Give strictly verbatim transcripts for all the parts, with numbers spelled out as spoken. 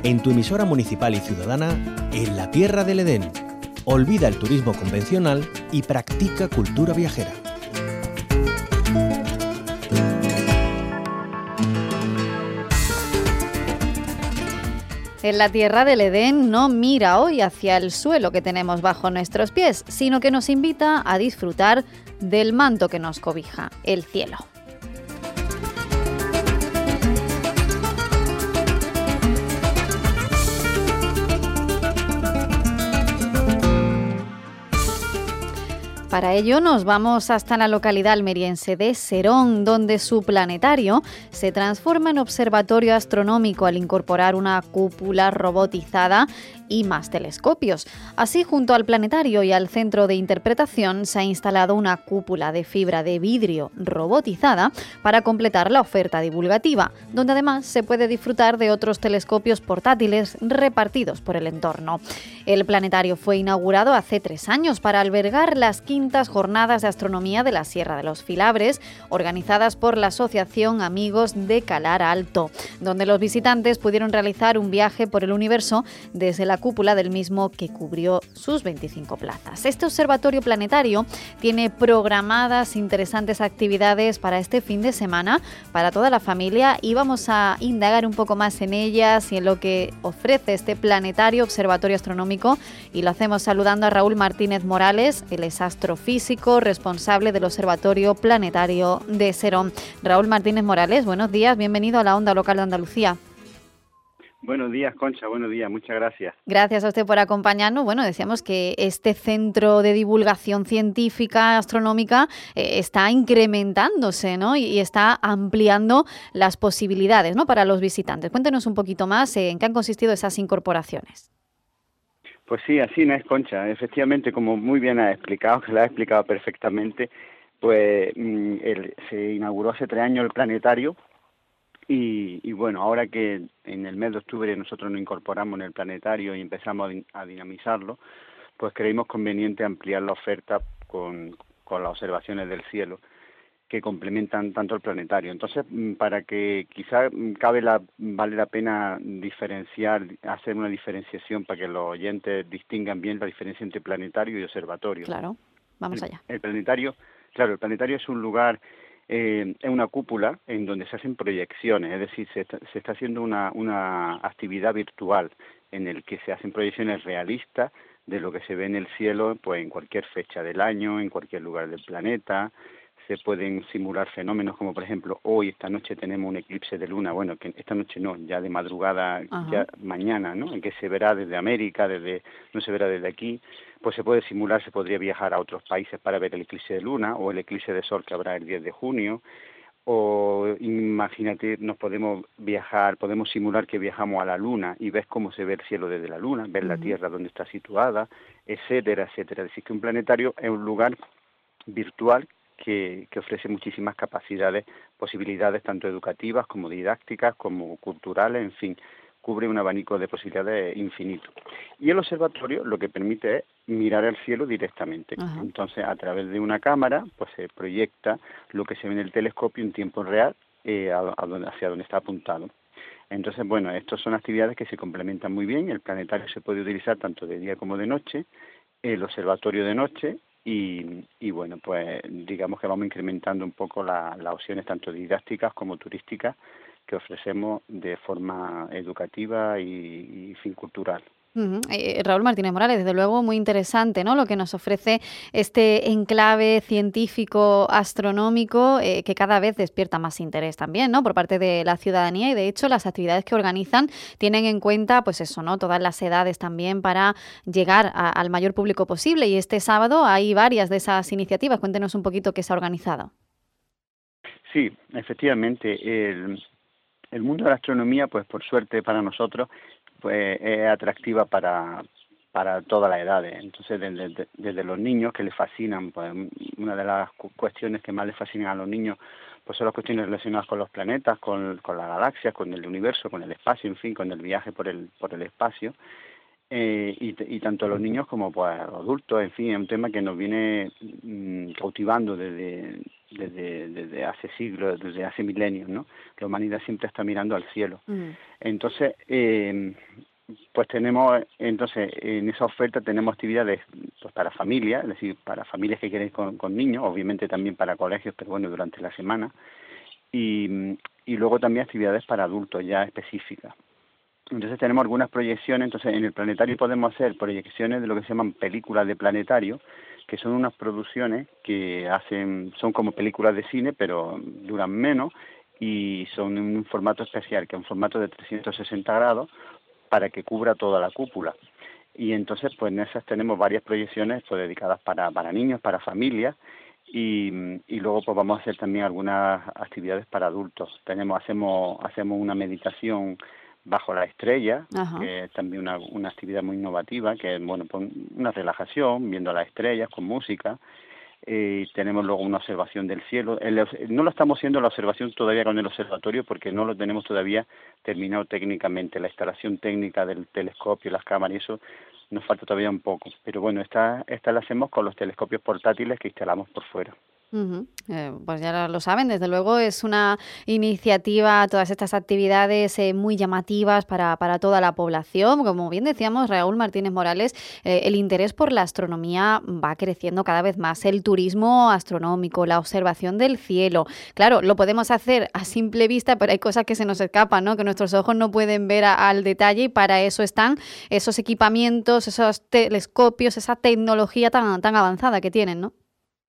en tu emisora municipal y ciudadana, en la Tierra del Edén. Olvida el turismo convencional y practica cultura viajera. En la Tierra del Edén no mira hoy hacia el suelo que tenemos bajo nuestros pies, sino que nos invita a disfrutar del manto que nos cobija, el cielo. Para ello nos vamos hasta la localidad almeriense de Serón, donde su planetario se transforma en observatorio astronómico al incorporar una cúpula robotizada y más telescopios. Así, junto al planetario y al centro de interpretación, se ha instalado una cúpula de fibra de vidrio robotizada para completar la oferta divulgativa, donde además se puede disfrutar de otros telescopios portátiles repartidos por el entorno. El planetario fue inaugurado hace tres años para albergar las quintas jornadas de astronomía de la Sierra de los Filabres, organizadas por la Asociación Amigos de Calar Alto, donde los visitantes pudieron realizar un viaje por el universo desde la cúpula del mismo, que cubrió sus veinticinco plazas. Este observatorio planetario tiene programadas interesantes actividades para este fin de semana para toda la familia, y vamos a indagar un poco más en ellas y en lo que ofrece este planetario observatorio astronómico, y lo hacemos saludando a Raúl Martínez Morales. Él es astrofísico responsable del Observatorio Planetario de Serón. Raúl Martínez Morales, buenos días, bienvenido a la Onda Local de Andalucía. Buenos días, Concha, buenos días, muchas gracias. Gracias a usted por acompañarnos. Bueno, decíamos que este centro de divulgación científica astronómica eh, está incrementándose, ¿no? Y está ampliando las posibilidades, ¿no?, para los visitantes. Cuéntenos un poquito más eh, en qué han consistido esas incorporaciones. Pues sí, así no es, Concha. Efectivamente, como muy bien ha explicado, que lo ha explicado perfectamente, pues el, se inauguró hace tres años el planetario. Y, y bueno, ahora que en el mes de octubre nosotros nos incorporamos en el planetario y empezamos a, a dinamizarlo, pues creímos conveniente ampliar la oferta con, con las observaciones del cielo, que complementan tanto el planetario. Entonces, para que quizá cabe la, vale la pena diferenciar, hacer una diferenciación para que los oyentes distingan bien la diferencia entre planetario y observatorio. Claro, vamos allá. El, el planetario, claro, el planetario es un lugar, Eh, es una cúpula en donde se hacen proyecciones, es decir, se está, se está haciendo una, una actividad virtual en el que se hacen proyecciones realistas de lo que se ve en el cielo, pues en cualquier fecha del año, en cualquier lugar del planeta. Se pueden simular fenómenos como, por ejemplo, hoy, esta noche tenemos un eclipse de luna, bueno, que esta noche no, ya de madrugada, Ajá. ya mañana, ¿no?, en que se verá desde América, desde no se verá desde aquí. Pues se puede simular, se podría viajar a otros países para ver el eclipse de luna o el eclipse de sol que habrá el diez de junio, o imagínate, nos podemos viajar, podemos simular que viajamos a la luna y ves cómo se ve el cielo desde la luna, ver uh-huh. la Tierra donde está situada, etcétera, etcétera. Es decir, que un planetario es un lugar virtual que, que ofrece muchísimas capacidades, posibilidades tanto educativas como didácticas, como culturales, en fin, cubre un abanico de posibilidades infinito. Y el observatorio lo que permite es mirar al cielo directamente. Ajá. Entonces, a través de una cámara, pues se proyecta lo que se ve en el telescopio en tiempo real eh, a, a donde, hacia donde está apuntado. Entonces, bueno, estas son actividades que se complementan muy bien. El planetario se puede utilizar tanto de día como de noche, el observatorio de noche, y, y bueno, pues digamos que vamos incrementando un poco la, las opciones tanto didácticas como turísticas que ofrecemos de forma educativa y, y fin cultural. Uh-huh. Eh, Raúl Martínez Morales, desde luego muy interesante, ¿no?, lo que nos ofrece este enclave científico astronómico eh, que cada vez despierta más interés también, ¿no?, por parte de la ciudadanía, y de hecho las actividades que organizan tienen en cuenta, pues eso, ¿no?, todas las edades también para llegar a, al mayor público posible, y este sábado hay varias de esas iniciativas. Cuéntenos un poquito qué se ha organizado. Sí, efectivamente, el El mundo de la astronomía, pues por suerte para nosotros, pues es atractiva para, para todas las edades. Entonces, desde, desde los niños que les fascinan, pues una de las cuestiones que más les fascinan a los niños, pues son las cuestiones relacionadas con los planetas, con, con las galaxias, con el universo, con el espacio, en fin, con el viaje por el, por el espacio. Eh, y, y tanto los niños como pues los adultos, en fin, es un tema que nos viene mmm, cautivando desde, desde, desde hace siglos, desde hace milenios, ¿no? La humanidad siempre está mirando al cielo. Mm. Entonces, eh, pues tenemos, entonces en esa oferta tenemos actividades pues para familias, es decir, para familias que quieren ir con, con niños, obviamente también para colegios, pero bueno, durante la semana, y, y luego también actividades para adultos ya específicas. Entonces tenemos algunas proyecciones, entonces en el planetario podemos hacer proyecciones de lo que se llaman películas de planetario, que son unas producciones que hacen, son como películas de cine, pero duran menos y son en un formato especial, que es un formato de trescientos sesenta grados, para que cubra toda la cúpula. Y entonces, pues en esas tenemos varias proyecciones pues dedicadas para, para niños, para familias, y, y luego pues vamos a hacer también algunas actividades para adultos. Tenemos, hacemos, hacemos una meditación bajo la estrella, Ajá. que es también una, una actividad muy innovativa, que es bueno, pues una relajación, viendo las estrellas con música. Eh, tenemos luego una observación del cielo. El, no lo estamos haciendo la observación todavía con el observatorio porque no lo tenemos todavía terminado técnicamente. La instalación técnica del telescopio, las cámaras y eso nos falta todavía un poco. Pero bueno, esta, esta la hacemos con los telescopios portátiles que instalamos por fuera. Uh-huh. Eh, pues ya lo saben, desde luego es una iniciativa, todas estas actividades eh, muy llamativas para, para toda la población. Como bien decíamos, Raúl Martínez Morales, eh, el interés por la astronomía va creciendo cada vez más, el turismo astronómico, la observación del cielo. Claro, lo podemos hacer a simple vista, pero hay cosas que se nos escapan, ¿no? Que nuestros ojos no pueden ver a, al detalle, y para eso están esos equipamientos, esos telescopios, esa tecnología tan, tan avanzada que tienen, ¿no?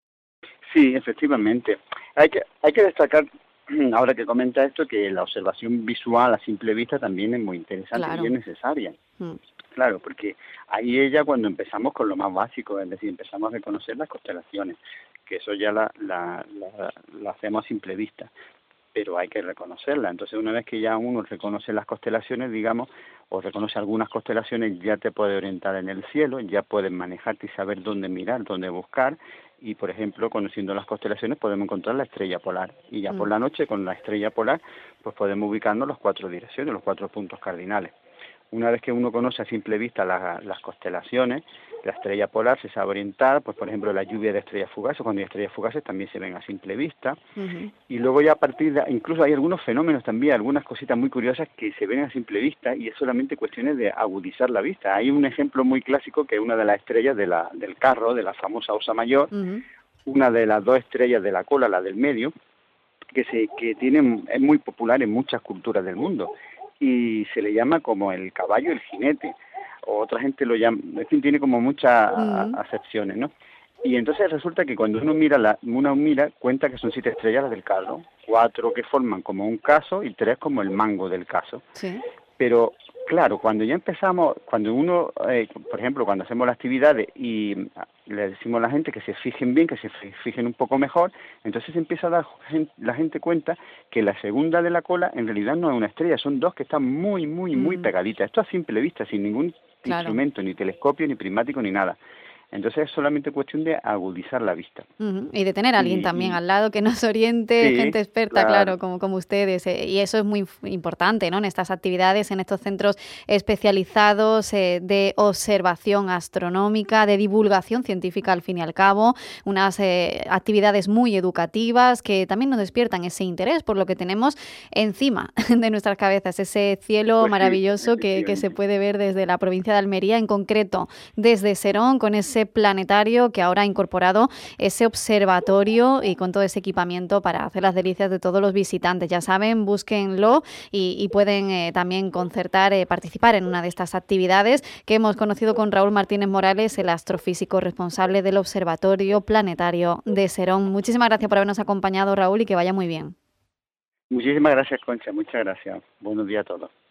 Sí, efectivamente. Hay que hay que destacar, ahora que comenta esto, que la observación visual a simple vista también es muy interesante claro. y es necesaria. Mm. Claro, porque ahí ella cuando empezamos con lo más básico, es decir, empezamos a reconocer las constelaciones, que eso ya la, la, la, la hacemos a simple vista, pero hay que reconocerla. Entonces, una vez que ya uno reconoce las constelaciones, digamos, o reconoce algunas constelaciones, ya te puede orientar en el cielo, ya puedes manejarte y saber dónde mirar, dónde buscar. Y, por ejemplo, conociendo las constelaciones podemos encontrar la estrella polar. Y ya mm. por la noche, con la estrella polar, pues podemos ubicarnos los cuatro direcciones, los cuatro puntos cardinales. Una vez que uno conoce a simple vista la, las constelaciones, la estrella polar se sabe orientar, pues por ejemplo la lluvia de estrellas fugaces, cuando hay estrellas fugaces también se ven a simple vista. Uh-huh. Y luego ya a partir de, incluso hay algunos fenómenos también, algunas cositas muy curiosas que se ven a simple vista y es solamente cuestiones de agudizar la vista. Hay un ejemplo muy clásico que es una de las estrellas de la, del carro, de la famosa Osa Mayor, uh-huh. una de las dos estrellas de la cola, la del medio, que se que tiene, es muy popular en muchas culturas del mundo y se le llama como el caballo, el jinete, o otra gente lo llama, en fin, tiene como muchas uh-huh. acepciones, ¿no? Y entonces resulta que cuando uno mira, la, uno mira, cuenta que son siete estrellas las del carro, cuatro que forman como un caso y tres como el mango del caso. Sí. Pero claro, cuando ya empezamos, cuando uno, eh, por ejemplo, cuando hacemos las actividades y le decimos a la gente que se fijen bien, que se fijen un poco mejor, entonces empieza a dar la gente cuenta que la segunda de la cola en realidad no es una estrella, son dos que están muy, muy, muy mm. pegaditas. Esto a simple vista, sin ningún claro. instrumento, ni telescopio, ni prismático, ni nada. Entonces es solamente cuestión de agudizar la vista. Uh-huh. Y de tener a alguien y, también y... al lado que nos oriente, sí, gente experta, claro, claro como, como ustedes. Eh, y eso es muy importante, ¿no? En estas actividades, en estos centros especializados eh, de observación astronómica, de divulgación científica al fin y al cabo, unas eh, actividades muy educativas que también nos despiertan ese interés por lo que tenemos encima de nuestras cabezas, ese cielo pues maravilloso sí, que, que se puede ver desde la provincia de Almería, en concreto desde Serón, con ese planetario que ahora ha incorporado ese observatorio y con todo ese equipamiento para hacer las delicias de todos los visitantes. Ya saben, búsquenlo y, y pueden eh, también concertar, eh, participar en una de estas actividades que hemos conocido con Raúl Martínez Morales, el astrofísico responsable del Observatorio Planetario de Serón. Muchísimas gracias por habernos acompañado, Raúl, y que vaya muy bien. Muchísimas gracias, Concha. Muchas gracias. Buenos días a todos.